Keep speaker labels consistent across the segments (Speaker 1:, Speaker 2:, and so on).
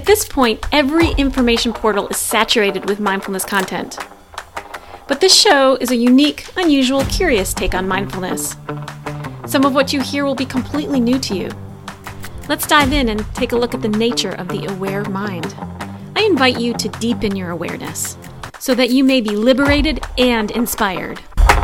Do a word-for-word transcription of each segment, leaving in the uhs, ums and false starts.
Speaker 1: At this point, every information portal is saturated with mindfulness content. But this show is a unique, unusual, curious take on mindfulness. Some of what you hear will be completely new to you. Let's dive in and take a look at the nature of the aware mind. I invite you to deepen your awareness so that you may be liberated and inspired.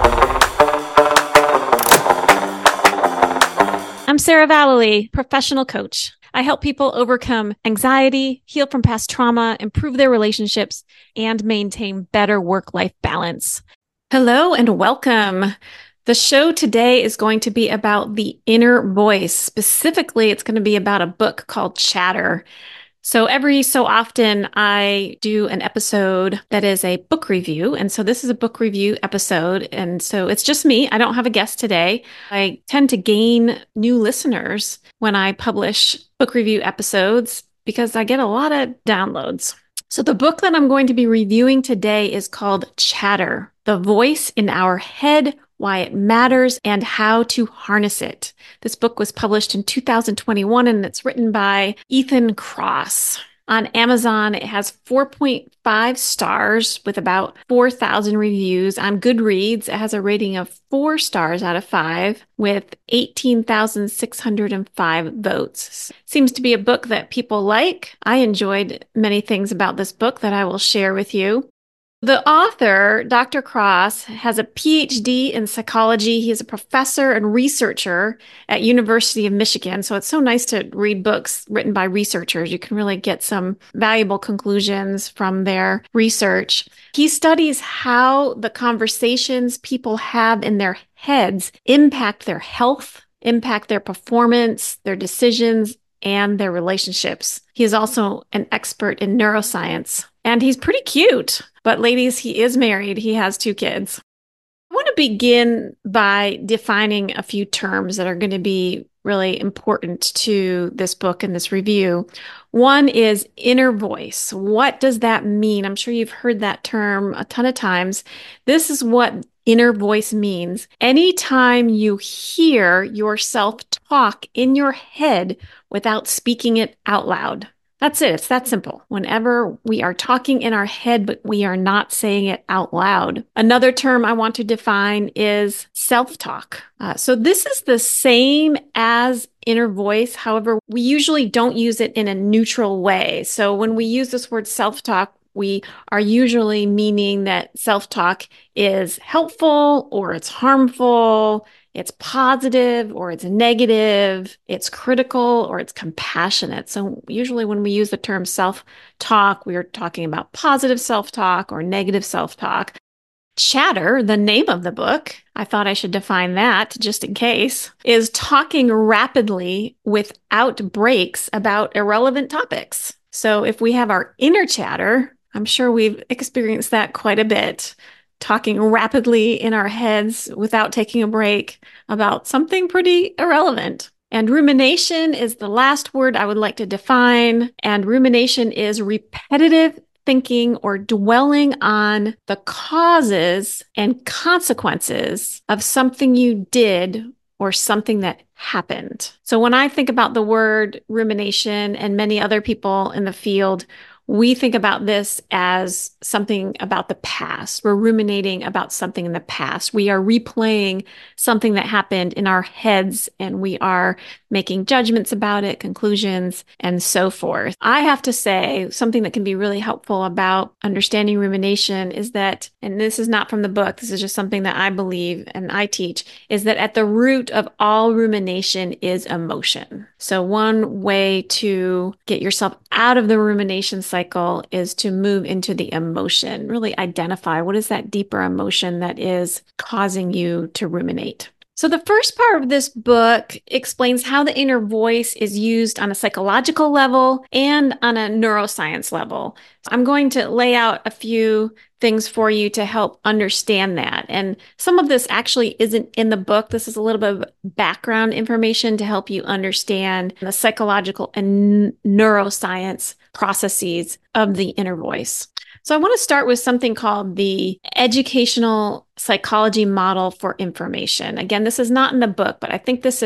Speaker 1: I'm Sarah Vallely, professional coach. I help people overcome anxiety, heal from past trauma, improve their relationships, and maintain better work-life balance. Hello and welcome. The show today is going to be about the inner voice. Specifically, it's going to be about a book called Chatter. So every so often I do an episode that is a book review. And so this is a book review episode. And so it's just me. I don't have a guest today. I tend to gain new listeners when I publish book review episodes because I get a lot of downloads. So the book that I'm going to be reviewing today is called Chatter, The Voice in Our Head, Why It Matters, and How to Harness It. This book was published in two thousand twenty-one, and it's written by Ethan Kross. On Amazon, it has four point five stars with about four thousand reviews. On Goodreads, it has a rating of four stars out of five with eighteen thousand six hundred five votes. Seems to be a book that people like. I enjoyed many things about this book that I will share with you. The author, Doctor Kross, has a P H D in psychology. He is a professor and researcher at University of Michigan. So it's so nice to read books written by researchers. You can really get some valuable conclusions from their research. He studies how the conversations people have in their heads impact their health, impact their performance, their decisions, and their relationships. He is also an expert in neuroscience. And he's pretty cute. But ladies, he is married. He has two kids. I want to begin by defining a few terms that are going to be really important to this book and this review. One is inner voice. What does that mean? I'm sure you've heard that term a ton of times. This is what inner voice means. Anytime you hear yourself talk in your head without speaking it out loud. That's it. It's that simple. Whenever we are talking in our head, but we are not saying it out loud. Another term I want to define is self-talk. Uh, so this is the same as inner voice. However, we usually don't use it in a neutral way. So when we use this word self-talk, we are usually meaning that self-talk is helpful or it's harmful. It's positive or it's negative, it's critical or it's compassionate. So usually when we use the term self-talk, we are talking about positive self-talk or negative self-talk. Chatter, the name of the book, I thought I should define that just in case, is talking rapidly without breaks about irrelevant topics. So if we have our inner chatter, I'm sure we've experienced that quite a bit. Talking rapidly in our heads without taking a break about something pretty irrelevant. And rumination is the last word I would like to define. And rumination is repetitive thinking or dwelling on the causes and consequences of something you did or something that happened. So when I think about the word rumination and many other people in the field, we think about this as something about the past. We're ruminating about something in the past. We are replaying something that happened in our heads and we are making judgments about it, conclusions, and so forth. I have to say something that can be really helpful about understanding rumination is that, and this is not from the book, this is just something that I believe and I teach, is that at the root of all rumination is emotion. So one way to get yourself out of the rumination cycle is to move into the emotion, really identify what is that deeper emotion that is causing you to ruminate. So the first part of this book explains how the inner voice is used on a psychological level and on a neuroscience level. I'm going to lay out a few things for you to help understand that. And some of this actually isn't in the book. This is a little bit of background information to help you understand the psychological and neuroscience processes of the inner voice. So I want to start with something called the educational psychology model for information. Again, this is not in the book, but I think this is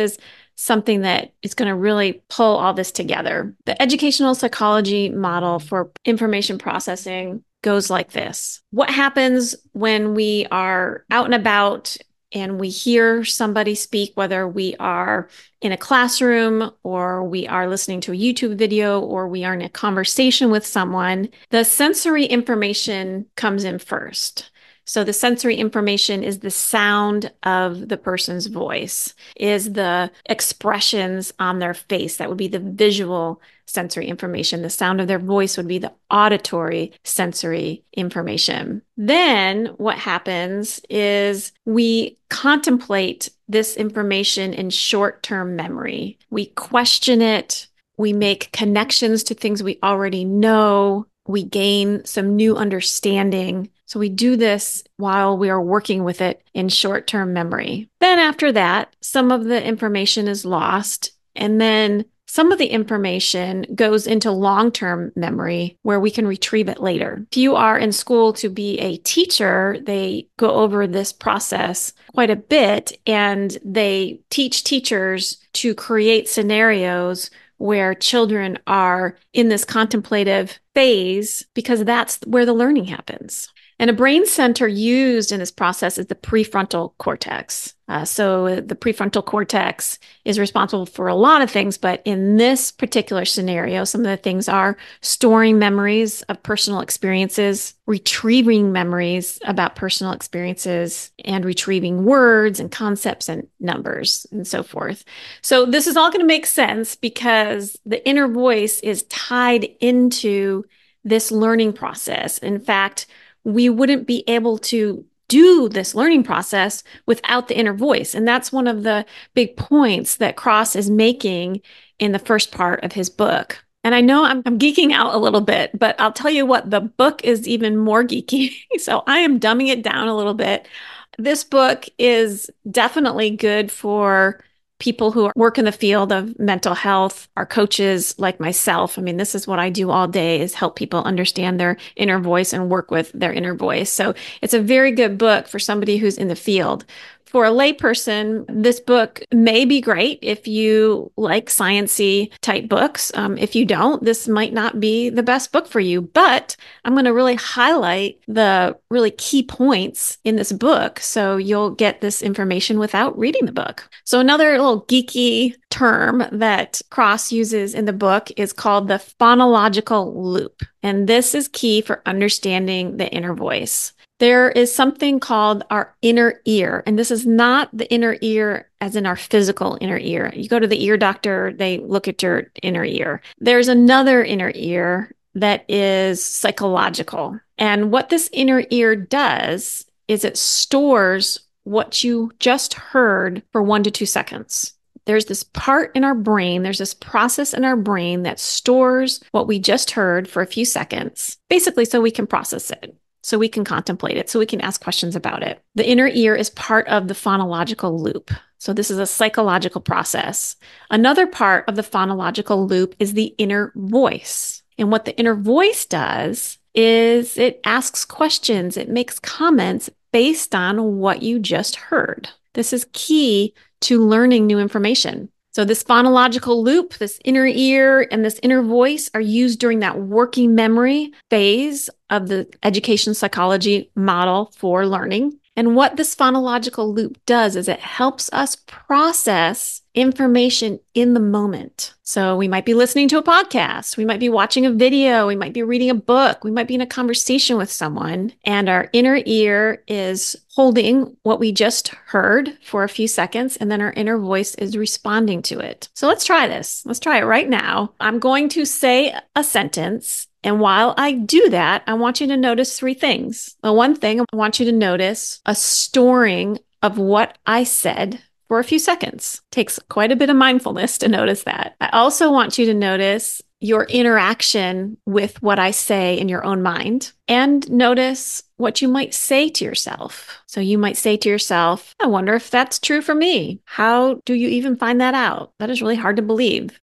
Speaker 1: something that is going to really pull all this together. The educational psychology model for information processing goes like this. What happens when we are out and about and we hear somebody speak, whether we are in a classroom or we are listening to a YouTube video or we are in a conversation with someone? The sensory information comes in first. So the sensory information is the sound of the person's voice, is the expressions on their face. That would be the visual sensory information. The sound of their voice would be the auditory sensory information. Then what happens is we contemplate this information in short-term memory. We question it. We make connections to things we already know. We gain some new understanding. So we do this while we are working with it in short-term memory. Then after that, some of the information is lost, and then some of the information goes into long-term memory where we can retrieve it later. If you are in school to be a teacher, they go over this process quite a bit, and they teach teachers to create scenarios where children are in this contemplative phase because that's where the learning happens. And a brain center used in this process is the prefrontal cortex. Uh, so the prefrontal cortex is responsible for a lot of things, but in this particular scenario, some of the things are storing memories of personal experiences, retrieving memories about personal experiences, and retrieving words and concepts and numbers and so forth. So this is all going to make sense because the inner voice is tied into this learning process. In fact, we wouldn't be able to do this learning process without the inner voice. And that's one of the big points that Cross is making in the first part of his book. And I know I'm, I'm geeking out a little bit, but I'll tell you what, the book is even more geeky. So I am dumbing it down a little bit. This book is definitely good for people who work in the field of mental health, are coaches like myself. I mean, this is what I do all day, is help people understand their inner voice and work with their inner voice. So it's a very good book for somebody who's in the field. For a layperson, this book may be great if you like sciencey type books. Um, if you don't, this might not be the best book for you, but I'm going to really highlight the really key points in this book so you'll get this information without reading the book. So another little geeky term that Cross uses in the book is called the phonological loop. And this is key for understanding the inner voice. There is something called our inner ear, and this is not the inner ear as in our physical inner ear. You go to the ear doctor, they look at your inner ear. There's another inner ear that is psychological. And what this inner ear does is it stores what you just heard for one to two seconds. There's this part in our brain, there's this process in our brain that stores what we just heard for a few seconds, basically so we can process it. So we can contemplate it, so we can ask questions about it. The inner ear is part of the phonological loop. So this is a psychological process. Another part of the phonological loop is the inner voice. And what the inner voice does is it asks questions, it makes comments based on what you just heard. This is key to learning new information. So this phonological loop, this inner ear and this inner voice are used during that working memory phase of the education psychology model for learning. And what this phonological loop does is it helps us process information in the moment. So we might be listening to a podcast, we might be watching a video, we might be reading a book, we might be in a conversation with someone, and our inner ear is holding what we just heard for a few seconds, and then our inner voice is responding to it. So let's try this. Let's try it right now. I'm going to say a sentence, and while I do that, I want you to notice three things. The one thing, I want you to notice a storing of what I said for a few seconds. It takes quite a bit of mindfulness to notice that. I also want you to notice your interaction with what I say in your own mind, and notice what you might say to yourself. So you might say to yourself, I wonder if that's true for me. How do you even find that out? That is really hard to believe.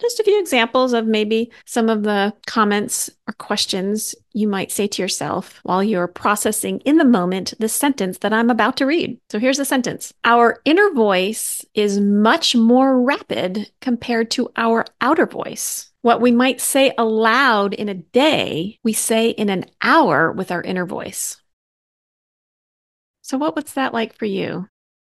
Speaker 1: just a few examples of maybe some of the comments or questions you might say to yourself while you're processing in the moment the sentence that I'm about to read. So here's the sentence. Our inner voice is much more rapid compared to our outer voice. What we might say aloud in a day, we say in an hour with our inner voice. So what was that like for you?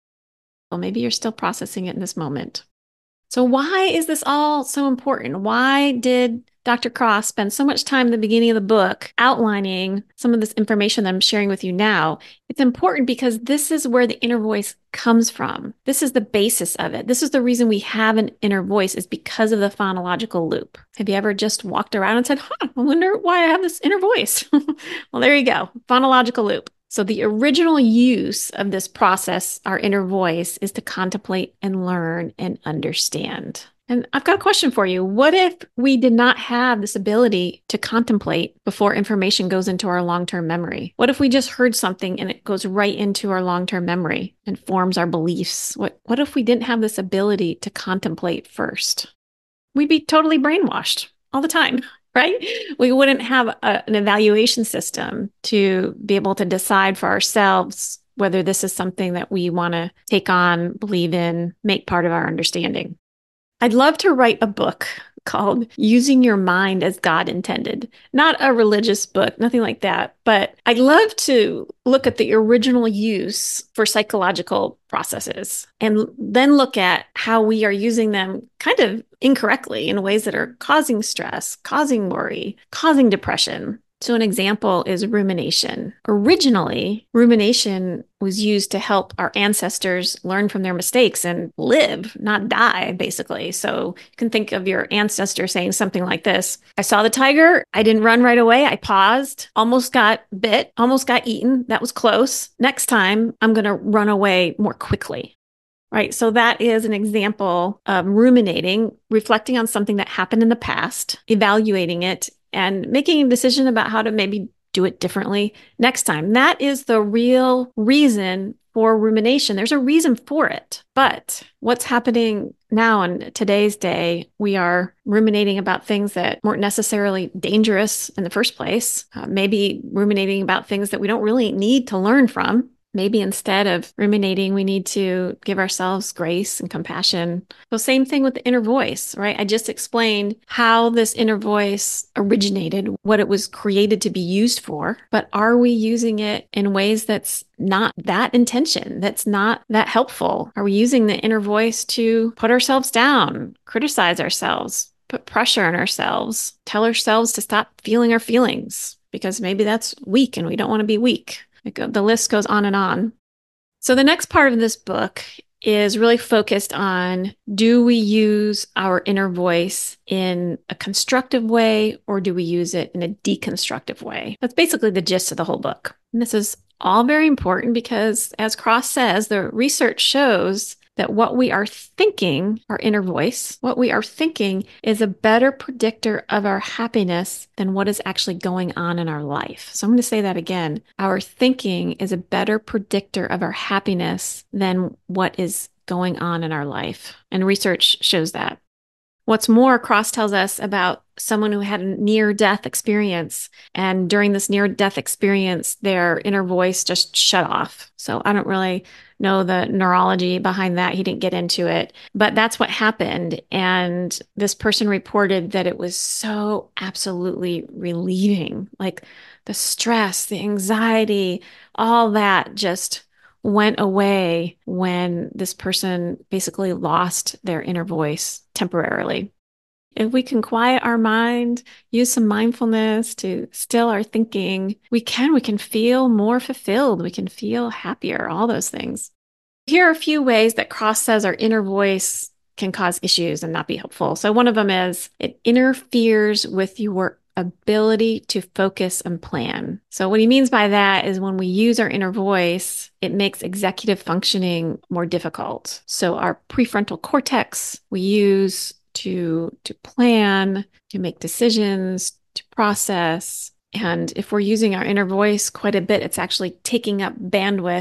Speaker 1: Well, maybe you're still processing it in this moment. So why is this all so important? Why did Doctor Cross spend so much time at the beginning of the book outlining some of this information that I'm sharing with you now? It's important because this is where the inner voice comes from. This is the basis of it. This is the reason we have an inner voice, is because of the phonological loop. Have you ever just walked around and said, huh, I wonder why I have this inner voice? Well, there you go. Phonological loop. So the original use of this process, our inner voice, is to contemplate and learn and understand. And I've got a question for you. What if we did not have this ability to contemplate before information goes into our long-term memory? What if we just heard something and it goes right into our long-term memory and forms our beliefs? What, what if we didn't have this ability to contemplate first? We'd be totally brainwashed all the time. Right? We wouldn't have a, an evaluation system to be able to decide for ourselves whether this is something that we want to take on, believe in, make part of our understanding. I'd love to write a book called Using Your Mind as God Intended. Not a religious book, nothing like that, but I'd love to look at the original use for psychological processes and then look at how we are using them kind of incorrectly in ways that are causing stress, causing worry, causing depression. So an example is rumination. Originally, rumination was used to help our ancestors learn from their mistakes and live, not die, basically. So you can think of your ancestor saying something like this. I saw the tiger. I didn't run right away. I paused, almost got bit, almost got eaten. That was close. Next time, I'm going to run away more quickly. Right. So that is an example of ruminating, reflecting on something that happened in the past, evaluating it, and making a decision about how to maybe do it differently next time. That is the real reason for rumination. There's a reason for it. But what's happening now in today's day, we are ruminating about things that weren't necessarily dangerous in the first place, uh, maybe ruminating about things that we don't really need to learn from. Maybe instead of ruminating, we need to give ourselves grace and compassion. So same thing with the inner voice, right? I just explained how this inner voice originated, what it was created to be used for, but are we using it in ways that's not that intention, that's not that helpful? Are we using the inner voice to put ourselves down, criticize ourselves, put pressure on ourselves, tell ourselves to stop feeling our feelings because maybe that's weak and we don't want to be weak? The list goes on and on. So the next part of this book is really focused on, do we use our inner voice in a constructive way or do we use it in a deconstructive way? That's basically the gist of the whole book. And this is all very important because, as Cross says, the research shows that what we are thinking, our inner voice, what we are thinking is a better predictor of our happiness than what is actually going on in our life. So I'm going to say that again. Our thinking is a better predictor of our happiness than what is going on in our life. And research shows that. What's more, Cross tells us about someone who had a near-death experience. And during this near-death experience, their inner voice just shut off. So I don't really know the neurology behind that. He didn't get into it. But that's what happened. And this person reported that it was so absolutely relieving. Like the stress, the anxiety, all that just went away when this person basically lost their inner voice temporarily. If we can quiet our mind, use some mindfulness to still our thinking, we can, we can feel more fulfilled. We can feel happier, all those things. Here are a few ways that Cross says our inner voice can cause issues and not be helpful. So one of them is it interferes with your ability to focus and plan. So what he means by that is when we use our inner voice, it makes executive functioning more difficult. So our prefrontal cortex we use to, to plan, to make decisions, to process. And if we're using our inner voice quite a bit, it's actually taking up bandwidth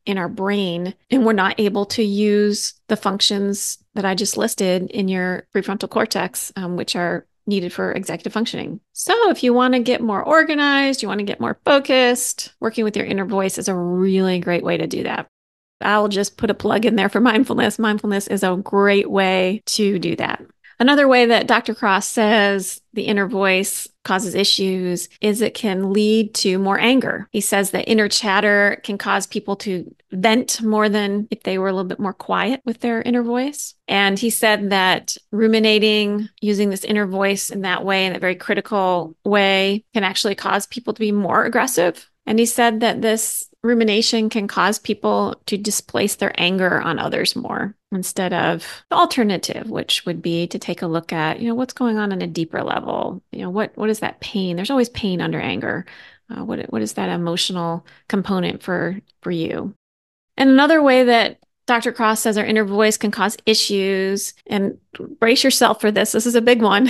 Speaker 1: in our brain, and we're not able to use the functions that I just listed in your prefrontal cortex, um, which are needed for executive functioning. So if you want to get more organized, you want to get more focused, working with your inner voice is a really great way to do that. I'll just put a plug in there for mindfulness. Mindfulness is a great way to do that. Another way that Doctor Cross says the inner voice causes issues is it can lead to more anger. He says that inner chatter can cause people to vent more than if they were a little bit more quiet with their inner voice. And he said that ruminating, using this inner voice in that way, in a very critical way, can actually cause people to be more aggressive. And he said that this rumination can cause people to displace their anger on others more instead of the alternative, which would be to take a look at, you know, what's going on on a deeper level. You know, what what is that pain? There's always pain under anger. Uh, what what is that emotional component for for you? And another way that Doctor Cross says our inner voice can cause issues, and brace yourself for this. This is a big one.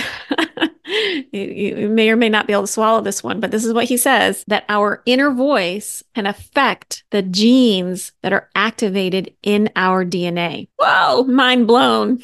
Speaker 1: you, you may or may not be able to swallow this one, but this is what he says, that our inner voice can affect the genes that are activated in our D N A. Whoa, mind blown.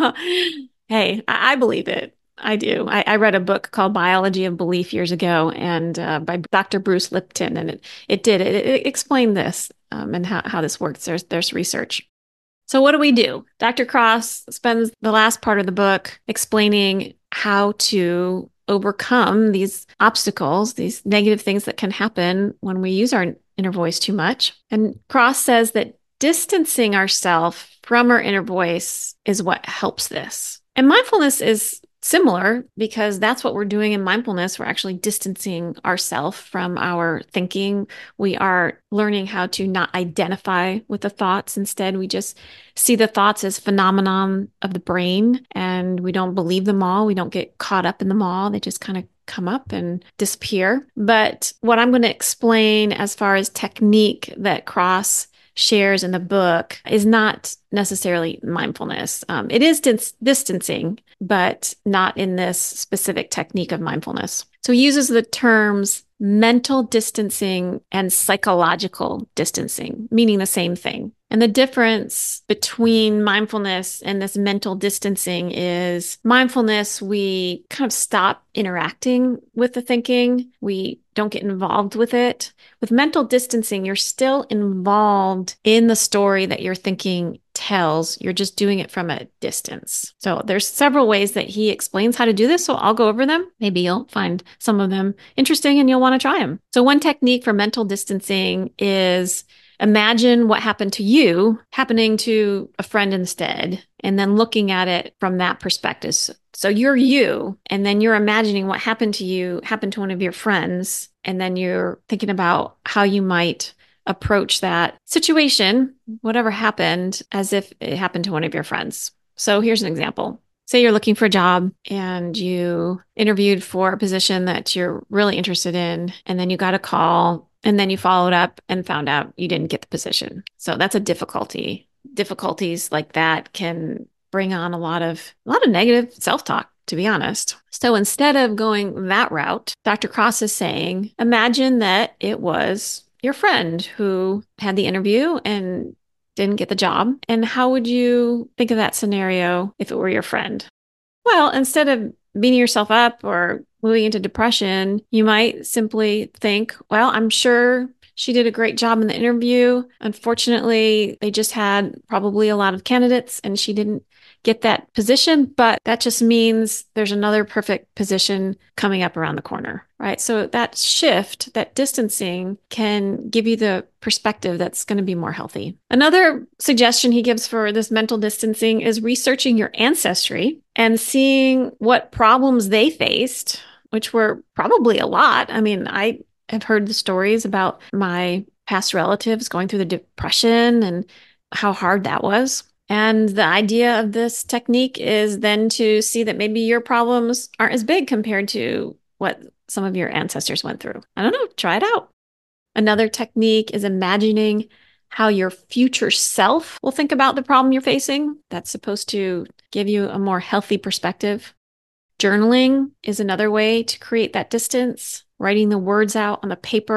Speaker 1: Hey, I, I believe it. I do. I, I read a book called Biology of Belief years ago, and uh, by Doctor Bruce Lipton, and it it did it, it explained this um, and how, how this works. There's there's research. So what do we do? Doctor Cross spends the last part of the book explaining how to overcome these obstacles, these negative things that can happen when we use our inner voice too much. And Cross says that distancing ourselves from our inner voice is what helps this. And mindfulness is similar because that's what we're doing in mindfulness. We're actually distancing ourselves from our thinking. We are learning how to not identify with the thoughts. Instead, we just see the thoughts as phenomenon of the brain, and we don't believe them all. We don't get caught up in them all. They just kind of come up and disappear. But what I'm going to explain as far as technique that Cross shares in the book is not necessarily mindfulness. Um, it is dis- distancing, but not in this specific technique of mindfulness. So he uses the terms mental distancing and psychological distancing, meaning the same thing. And the difference between mindfulness and this mental distancing is mindfulness, we kind of stop interacting with the thinking. We don't get involved with it. With mental distancing, you're still involved in the story that your thinking tells. You're just doing it from a distance. So there's several ways that he explains how to do this. So I'll go over them. Maybe you'll find some of them interesting and you'll want to try them. So one technique for mental distancing is imagine what happened to you happening to a friend instead, and then looking at it from that perspective. So you're you, and then you're imagining what happened to you happened to one of your friends, and then you're thinking about how you might approach that situation, whatever happened, as if it happened to one of your friends. So here's an example. Say you're looking for a job and you interviewed for a position that you're really interested in, and then you got a call, and then you followed up and found out you didn't get the position. So that's a difficulty. Difficulties like that can bring on a lot of a lot of negative self-talk, to be honest. So instead of going that route, Doctor Cross is saying, imagine that it was your friend who had the interview and didn't get the job. And how would you think of that scenario if it were your friend? Well, instead of beating yourself up or moving into depression, you might simply think, well, I'm sure she did a great job in the interview. Unfortunately, they just had probably a lot of candidates and she didn't get that position, but that just means there's another perfect position coming up around the corner, right? So that shift, that distancing can give you the perspective that's going to be more healthy. Another suggestion he gives for this mental distancing is researching your ancestry and seeing what problems they faced, which were probably a lot. I mean, I have heard the stories about my past relatives going through the depression and how hard that was. And the idea of this technique is then to see that maybe your problems aren't as big compared to what some of your ancestors went through. I don't know, try it out. Another technique is imagining how your future self will think about the problem you're facing. That's supposed to give you a more healthy perspective. Journaling is another way to create that distance. Writing the words out on the paper,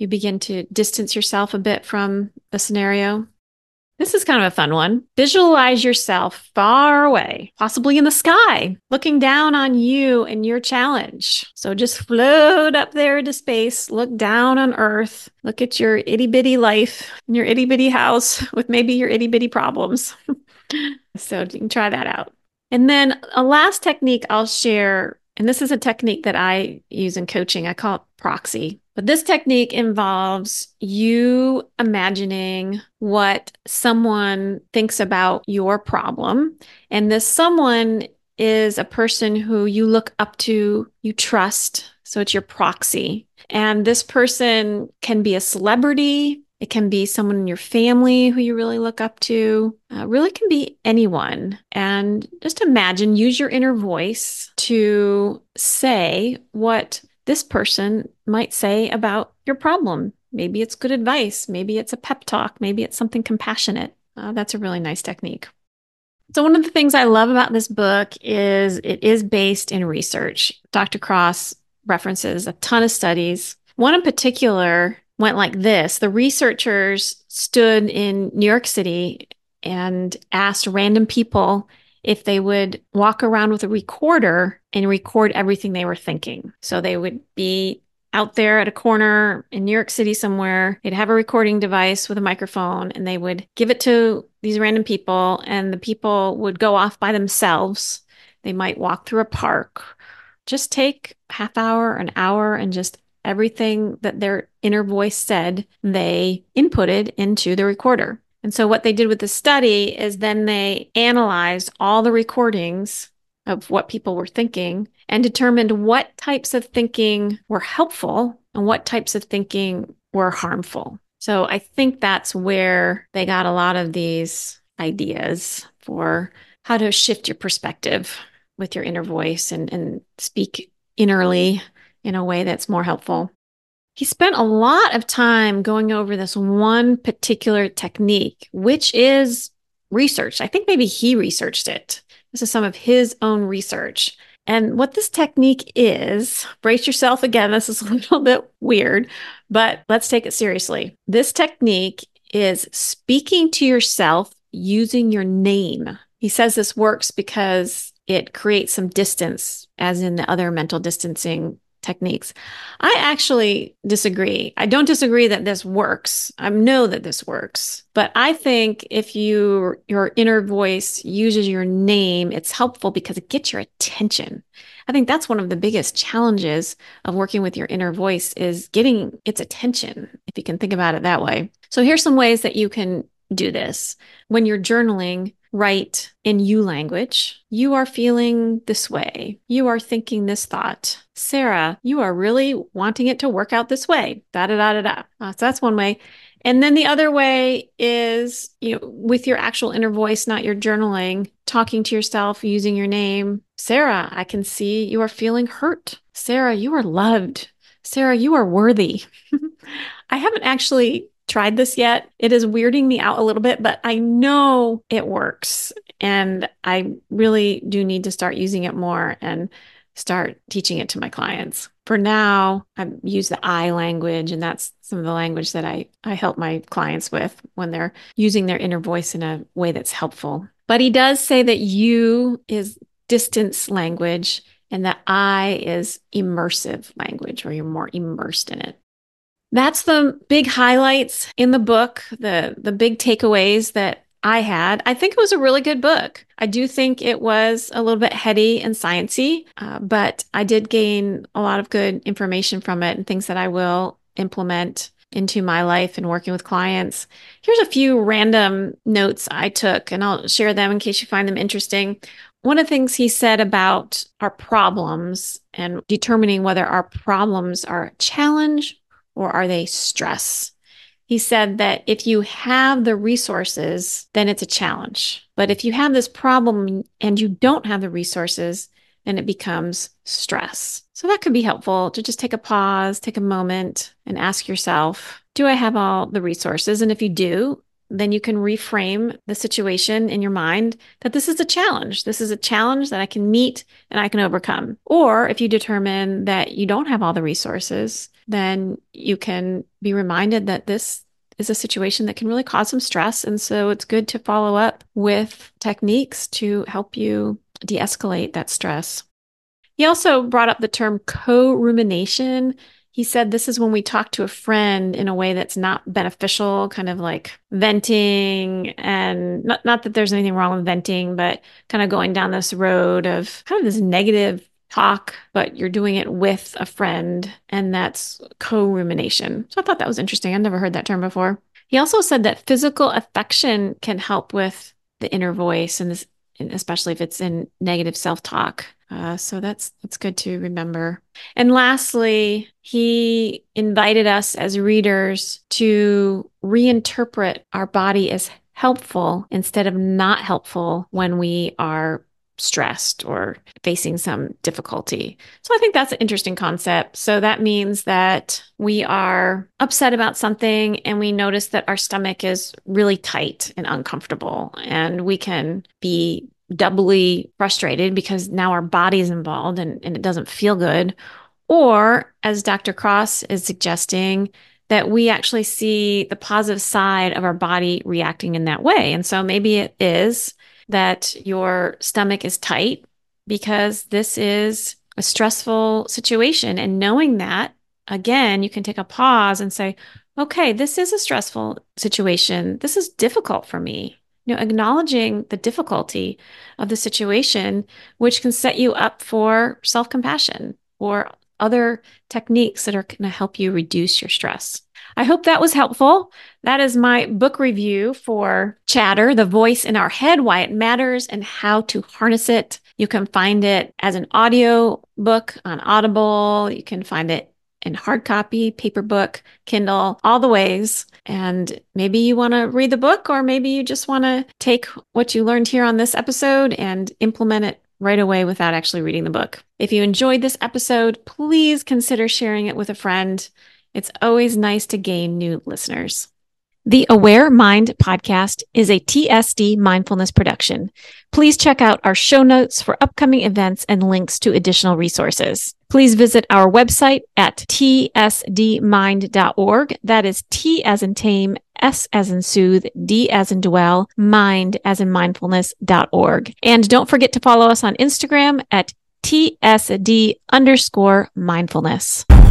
Speaker 1: You begin to distance yourself a bit from the scenario. This is kind of a fun one. Visualize yourself far away, possibly in the sky, looking down on you and your challenge. So just float up there into space, look down on Earth, look at your itty bitty life in your itty bitty house with maybe your itty bitty problems. So you can try that out. And then a last technique I'll share, and this is a technique that I use in coaching. I call it proxy. But this technique involves you imagining what someone thinks about your problem. And this someone is a person who you look up to, you trust. So it's your proxy. And this person can be a celebrity. It can be someone in your family who you really look up to. Uh, really can be anyone. And just imagine, use your inner voice to say what this person might say about your problem. Maybe it's good advice. Maybe it's a pep talk. Maybe it's something compassionate. Uh, that's a really nice technique. So one of the things I love about this book is it is based in research. Doctor Cross references a ton of studies. One in particular went like this. The researchers stood in New York City and asked random people if they would walk around with a recorder and record everything they were thinking. So they would be out there at a corner in New York City somewhere. They'd have a recording device with a microphone and they would give it to these random people, and the people would go off by themselves. They might walk through a park. Just take a half hour, an hour, and just everything that their inner voice said, they inputted into the recorder. And so what they did with the study is then they analyzed all the recordings of what people were thinking and determined what types of thinking were helpful and what types of thinking were harmful. So I think that's where they got a lot of these ideas for how to shift your perspective with your inner voice and, and speak innerly in a way that's more helpful. He spent a lot of time going over this one particular technique, which is research. I think maybe he researched it. This is some of his own research. And what this technique is, brace yourself again, this is a little bit weird, but let's take it seriously. This technique is speaking to yourself using your name. He says this works because it creates some distance, as in the other mental distancing techniques. I actually disagree. I don't disagree that this works. I know that this works. But I think if you your inner voice uses your name, it's helpful because it gets your attention. I think that's one of the biggest challenges of working with your inner voice is getting its attention, if you can think about it that way. So here's some ways that you can do this. When you're journaling, write in you language. You are feeling this way. You are thinking this thought. Sarah, you are really wanting it to work out this way. Da da da da da. Uh, so that's one way. And then the other way is, you know, with your actual inner voice, not your journaling, talking to yourself using your name. Sarah, I can see you are feeling hurt. Sarah, you are loved. Sarah, you are worthy. I haven't actually tried this yet. It is weirding me out a little bit, but I know it works. And I really do need to start using it more and start teaching it to my clients. For now, I use the I language, and that's some of the language that I, I help my clients with when they're using their inner voice in a way that's helpful. But he does say that you is distance language and that I is immersive language, where you're more immersed in it. That's the big highlights in the book, the, the big takeaways that I had. I think it was a really good book. I do think it was a little bit heady and sciencey, uh, but I did gain a lot of good information from it and things that I will implement into my life and working with clients. Here's a few random notes I took, and I'll share them in case you find them interesting. One of the things he said about our problems and determining whether our problems are a challenge or are they stress? He said that if you have the resources, then it's a challenge. But if you have this problem and you don't have the resources, then it becomes stress. So that could be helpful to just take a pause, take a moment and ask yourself, do I have all the resources? And if you do, then you can reframe the situation in your mind that this is a challenge. This is a challenge that I can meet and I can overcome. Or if you determine that you don't have all the resources, then you can be reminded that this is a situation that can really cause some stress. And so it's good to follow up with techniques to help you de-escalate that stress. He also brought up the term co-rumination. He said this is when we talk to a friend in a way that's not beneficial, kind of like venting, and not, not that there's anything wrong with venting, but kind of going down this road of kind of this negative talk, but you're doing it with a friend, and that's co-rumination. So I thought that was interesting. I've never heard that term before. He also said that physical affection can help with the inner voice, and this, especially if it's in negative self-talk. Uh, so that's that's good to remember. And lastly, he invited us as readers to reinterpret our body as helpful instead of not helpful when we are stressed or facing some difficulty. So I think that's an interesting concept. So that means that we are upset about something and we notice that our stomach is really tight and uncomfortable, and we can be doubly frustrated because now our body is involved and, and it doesn't feel good. Or, as Doctor Cross is suggesting, that we actually see the positive side of our body reacting in that way. And so maybe it is that your stomach is tight because this is a stressful situation. And knowing that, again, you can take a pause and say, okay, this is a stressful situation. This is difficult for me. You know, acknowledging the difficulty of the situation, which can set you up for self-compassion or other techniques that are going to help you reduce your stress. I hope that was helpful. That is my book review for Chatter, The Voice in Our Head, Why It Matters, and How to Harness It. You can find it as an audio book on Audible. You can find it in hard copy, paper book, Kindle, all the ways. And maybe you want to read the book, or maybe you just want to take what you learned here on this episode and implement it right away without actually reading the book. If you enjoyed this episode, please consider sharing it with a friend. It's always nice to gain new listeners. The Aware Mind podcast is a T S D mindfulness production. Please check out our show notes for upcoming events and links to additional resources. Please visit our website at t s d mind dot org. That is T as in tame, S as in soothe, D as in dwell, mind as in mindfulness dot org. And don't forget to follow us on Instagram at T S D underscore mindfulness.